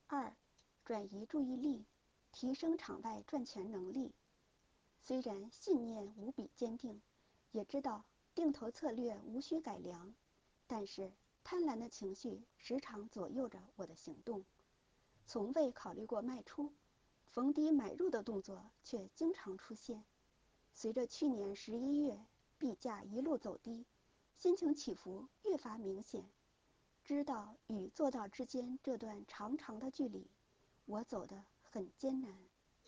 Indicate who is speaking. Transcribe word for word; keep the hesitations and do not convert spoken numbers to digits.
Speaker 1: 二、转移注意力，提升场外赚钱能力。虽然信念无比坚定，也知道定投策略无需改良，但是贪婪的情绪时常左右着我的行动，从未考虑过卖出，逢低买入的动作却经常出现。随着去年十一月币价一路走低，心情起伏越发明显。知道与做到之间这段长长的距离，我走得很艰难。